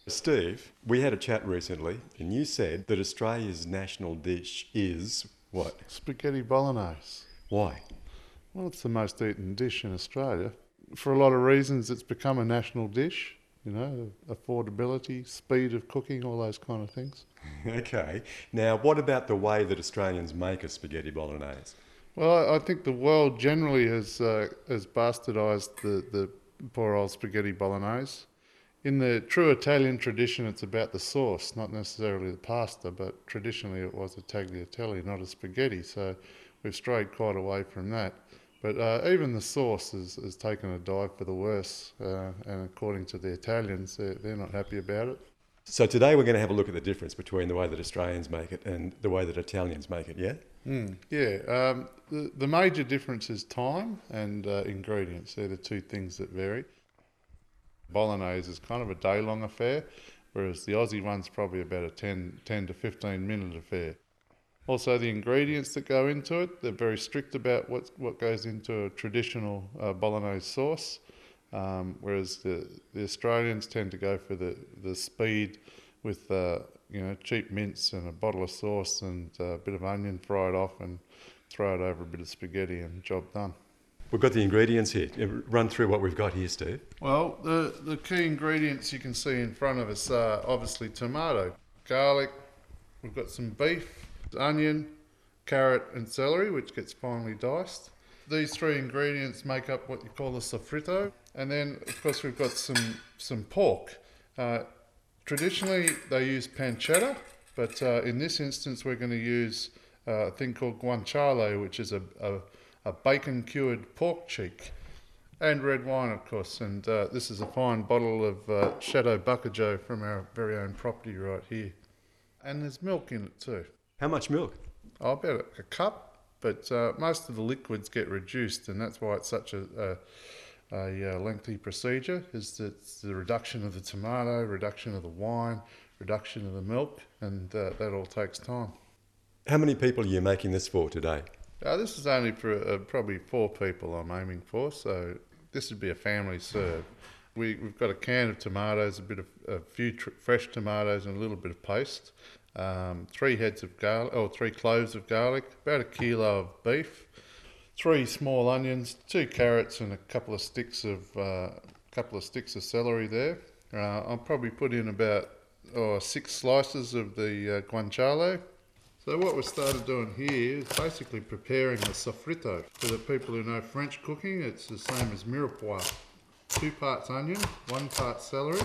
Steve, we had a chat recently and you said that Australia's national dish is what? Spaghetti bolognese. Why? Well, it's the most eaten dish in Australia. For a lot of reasons, it's become a national dish. You know, affordability, speed of cooking, all those kind of things. Okay. Now, what about the way that Australians make a spaghetti bolognese? Well, I think the world generally has bastardised the poor old spaghetti bolognese. In the true Italian tradition, it's about the sauce, not necessarily the pasta, but traditionally it was a tagliatelle, not a spaghetti. So we've strayed quite away from that. But even the sauce has taken a dive for the worse, and according to the Italians, they're not happy about it. So today we're going to have a look at the difference between the way that Australians make it and the way that Italians make it, yeah? The major difference is time and ingredients. They're the two things that vary. Bolognese is kind of a day-long affair, whereas the Aussie one's probably about a 10 to 15 minute affair. Also, the ingredients that go into it, they're very strict about what goes into a traditional bolognese sauce, whereas the Australians tend to go for the speed with cheap mince and a bottle of sauce and a bit of onion, fry it off and throw it over a bit of spaghetti and job done. We've got the ingredients here. Run through what we've got here, Steve. Well, the key ingredients you can see in front of us are obviously tomato, garlic, we've got some beef, onion, carrot and celery, which gets finely diced. These three ingredients make up what you call a sofrito. And then, of course, we've got some pork. Traditionally, they use pancetta, but in this instance, we're going to use a thing called guanciale, which is a bacon-cured pork cheek. And red wine, of course. And this is a fine bottle of Chateau Bacajou from our very own property right here. And there's milk in it too. How much milk? Oh, about a cup, but most of the liquids get reduced, and that's why it's such a lengthy procedure, is that it's the reduction of the tomato, reduction of the wine, reduction of the milk, and that all takes time. How many people are you making this for today? This is only for probably 4 people I'm aiming for, so this would be a family serve. We've got a can of tomatoes, a few fresh tomatoes and a little bit of paste. 3 heads of garlic, or 3 cloves of garlic, about a kilo of beef, 3 small onions, 2 carrots, and a couple of sticks of celery there. I'll probably put in about 6 slices of the guanciale. So what we've started doing here is basically preparing the sofrito. For the people who know French cooking, it's the same as mirepoix. 2 parts onion, 1 part celery,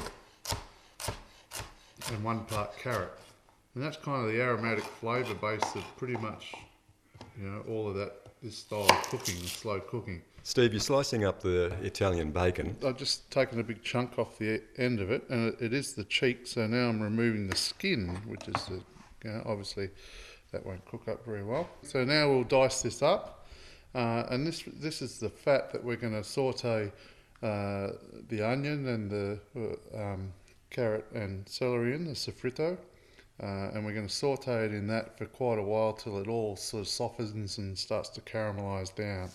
and 1 part carrot. And that's kind of the aromatic flavour base of pretty much, all of this style of cooking, slow cooking. Steve, you're slicing up the Italian bacon. I've just taken a big chunk off the end of it, and it is the cheek, so now I'm removing the skin, which is, obviously that won't cook up very well. So now we'll dice this up, and this is the fat that we're going to saute the onion and the carrot and celery in, the sofrito. And we're going to saute it in that for quite a while till it all sort of softens and starts to caramelise down.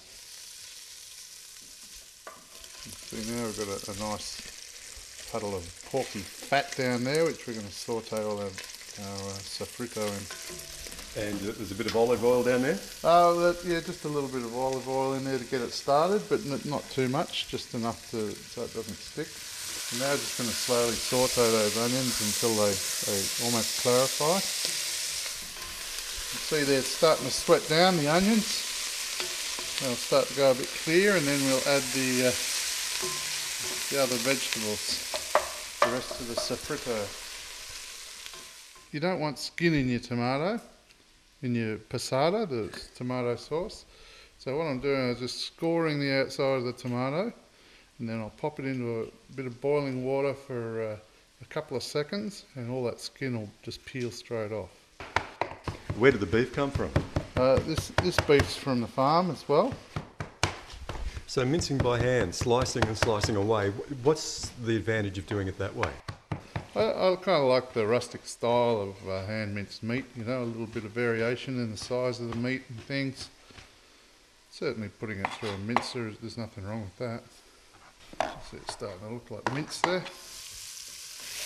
See, now we've got a nice puddle of porky fat down there, which we're going to saute all our sofrito in. And there's a bit of olive oil down there? Just a little bit of olive oil in there to get it started, but not too much, just enough so it doesn't stick. And now just going to slowly saute those onions until they almost clarify. You see there it's starting to sweat down, the onions. They'll start to go a bit clear, and then we'll add the other vegetables, the rest of the sofrito. You don't want skin in your tomato, in your passata, the tomato sauce. So what I'm doing is just scoring the outside of the tomato, and then I'll pop it into a bit of boiling water for a couple of seconds, and all that skin will just peel straight off. Where did the beef come from? This beef's from the farm as well. So mincing by hand, slicing and slicing away, what's the advantage of doing it that way? I kind of like the rustic style of hand-minced meat, a little bit of variation in the size of the meat and things. Certainly putting it through a mincer, there's nothing wrong with that. See, it's starting to look like mince there.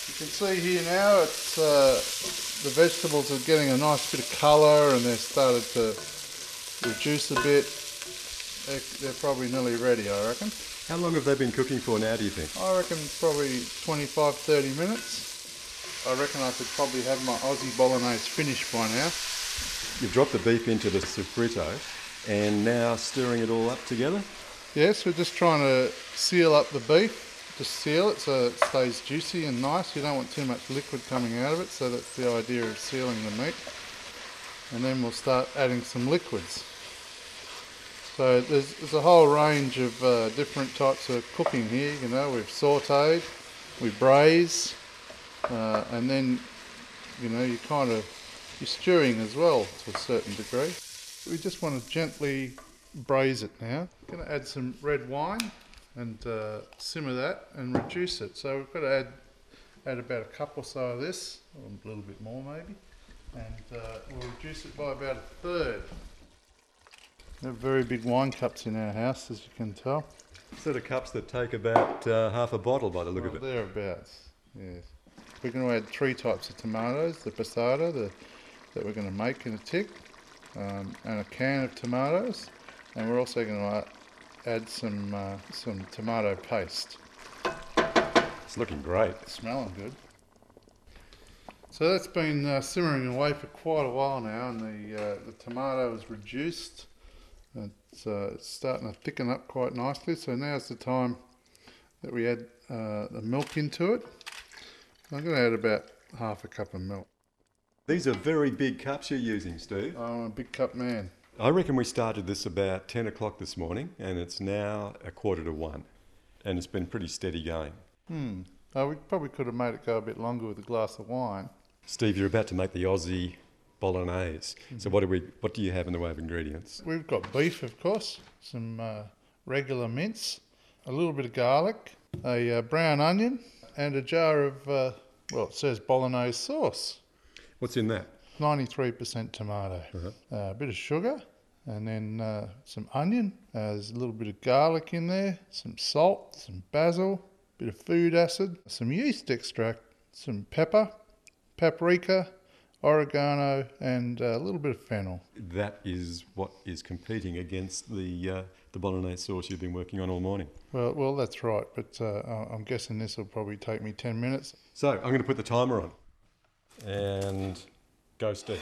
You can see here now it's the vegetables are getting a nice bit of colour and they've started to reduce a bit. They're probably nearly ready, I reckon. How long have they been cooking for now, do you think? I reckon probably 25-30 minutes. I reckon I could probably have my Aussie bolognese finished by now. You've dropped the beef into the sofrito and now stirring it all up together? Yes, we're just trying to seal up the beef, just seal it so it stays juicy and nice. You don't want too much liquid coming out of it, so that's the idea of sealing the meat. And then we'll start adding some liquids. So there's a whole range of different types of cooking here. You know, we've sautéed, we braise, and then, you know, you're stewing as well to a certain degree. We just want to gently braise it now. Going to add some red wine and simmer that and reduce it. So we've got to add about a cup or so of this, or a little bit more maybe, and we'll reduce it by about a third. We have very big wine cups in our house, as you can tell. Sort of cups that take about half a bottle by the look of it. Thereabouts, yes. We're going to add 3 types of tomatoes, the passata that we're going to make in a tick, and a can of tomatoes, and we're also going to add some tomato paste. It's looking great. It's smelling good. So that's been simmering away for quite a while now, and the tomato is reduced. It's starting to thicken up quite nicely, so now's the time that we add the milk into it. I'm going to add about half a cup of milk. These are very big cups you're using, Steve. I'm a big cup man. I reckon we started this about 10 o'clock this morning and it's now 1:45 and it's been pretty steady going. We probably could have made it go a bit longer with a glass of wine. Steve, you're about to make the Aussie bolognese. So what do you have in the way of ingredients? We've got beef, of course, some regular mince, a little bit of garlic, a brown onion, and a jar of, it says bolognese sauce. What's in that? 93% tomato, a bit of sugar, and then some onion. There's a little bit of garlic in there, some salt, some basil, a bit of food acid, some yeast extract, some pepper, paprika, oregano, and a little bit of fennel. That is what is competing against the bolognese sauce you've been working on all morning. Well, that's right, but I'm guessing this will probably take me 10 minutes. So I'm going to put the timer on. And go, Steve.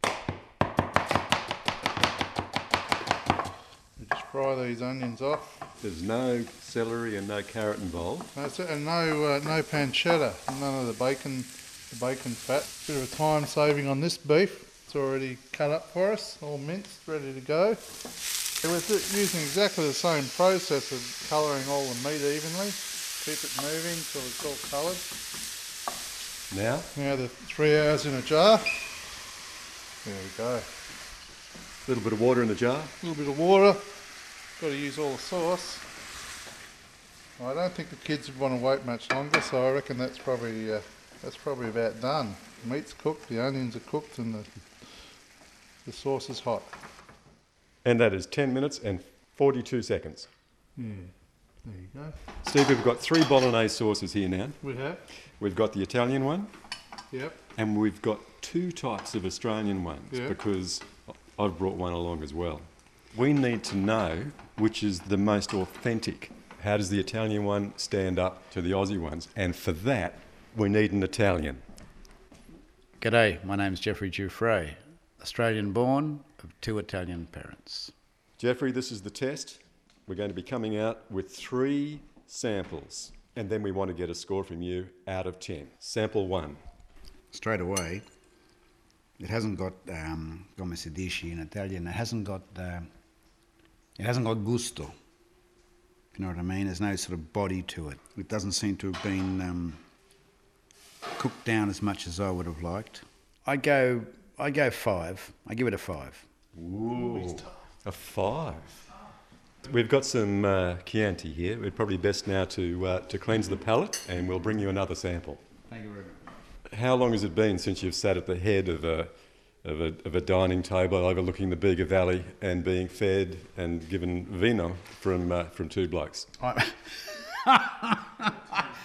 We just fry these onions off. There's no celery and no carrot involved. That's it, and no pancetta, none of the bacon fat. Bit of a time saving on this beef. It's already cut up for us, all minced, ready to go. We're using exactly the same process of colouring all the meat evenly. Keep it moving till it's all coloured. Now the 3 hours in a jar. There we go. a little bit of water in the jar. A little bit of water. Got to use all the sauce. I don't think the kids would want to wait much longer, so I reckon that's probably about done. The meat's cooked, the onions are cooked, and the sauce is hot. And that is 10 minutes and 42 seconds. Yeah, there you go. Steve, we've got 3 bolognese sauces here now. We have. We've got the Italian one. Yep. And we've got 2 types of Australian ones because I've brought one along as well. We need to know which is the most authentic. How does the Italian one stand up to the Aussie ones? And for that, we need an Italian. G'day, my name's Jeffrey Giuffre, Australian born of 2 Italian parents. Jeffrey, this is the test. We're going to be coming out with 3 samples and then we want to get a score from you out of 10. Sample 1. Straight away, it hasn't got, come si dice in Italian, it hasn't got gusto. If you know what I mean? There's no sort of body to it. It doesn't seem to have been cooked down as much as I would have liked. I go 5. I give it a 5. Ooh, a 5. We've got some Chianti here. It's probably best now to cleanse the palate, and we'll bring you another sample. Thank you very much. How long has it been since you've sat at the head of a dining table overlooking the Bega Valley and being fed and given vino from 2 blokes?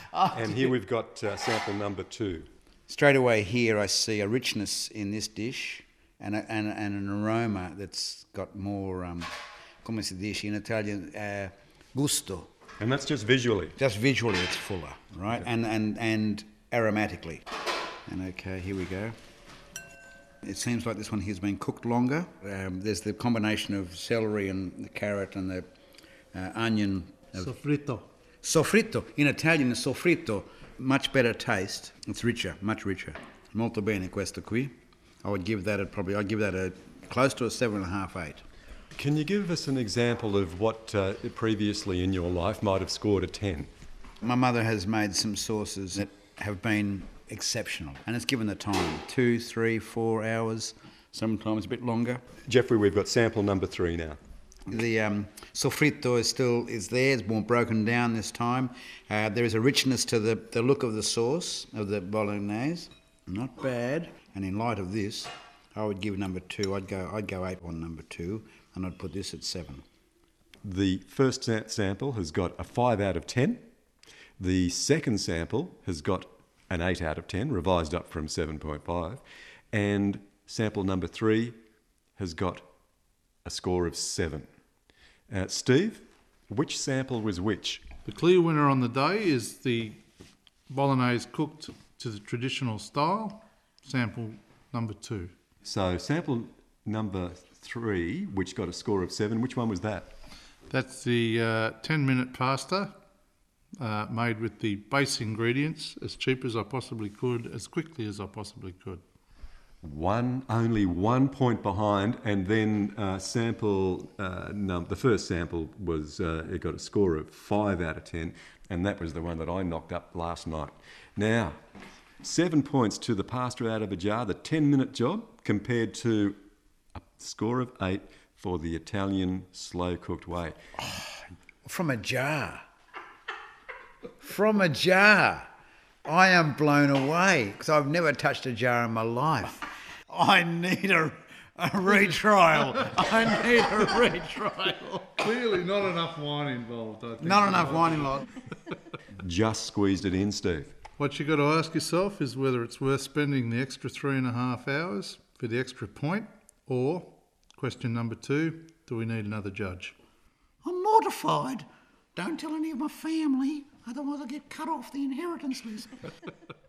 And here we've got sample number 2. Straight away here I see a richness in this dish and an aroma that's got more, come si dice in Italian, gusto. And that's just visually. Just visually it's fuller, right? Okay. And aromatically. And okay, here we go. It seems like this one here has been cooked longer. There's the combination of celery and the carrot and the onion. Soffritto. Soffritto. In Italian, soffritto. Much better taste. It's richer, much richer. Molto bene questo qui. I'd give that a close to a 7.5, 8. Can you give us an example of what previously in your life might have scored a 10? My mother has made some sauces that have been exceptional, and it's given the time 2, 3, 4 hours, sometimes a bit longer. Jeffrey, we've got sample number 3 now. The soffritto is there. It's more broken down this time. There is a richness to the look of the sauce of the bolognese. Not bad. And in light of this, I would give number 2. I'd go 8 on number 2, and I'd put this at 7. The first sample has got a 5 out of 10. The second sample has got an 8 out of 10, revised up from 7.5. And sample number 3 has got a score of 7. Steve, which sample was which? The clear winner on the day is the bolognese cooked to the traditional style, sample number 2. So sample number 3, which got a score of 7, which one was that? That's the 10-minute pasta made with the base ingredients as cheap as I possibly could, as quickly as I possibly could. Only 1 point behind, and then the first sample was it got a score of 5 out of 10, and that was the one that I knocked up last night. Now, 7 points to the pasta out of a jar, the 10-minute job, compared to a score of 8 for the Italian slow-cooked way. From a jar. From a jar. I am blown away because I've never touched a jar in my life. I need a retrial. I need a retrial. Clearly not enough wine involved, I think. Not enough wine involved. Just squeezed it in, Steve. What you've got to ask yourself is whether it's worth spending the extra 3.5 hours for the extra point, or, question number 2, do we need another judge? I'm mortified. Don't tell any of my family, otherwise I'll get cut off the inheritance list.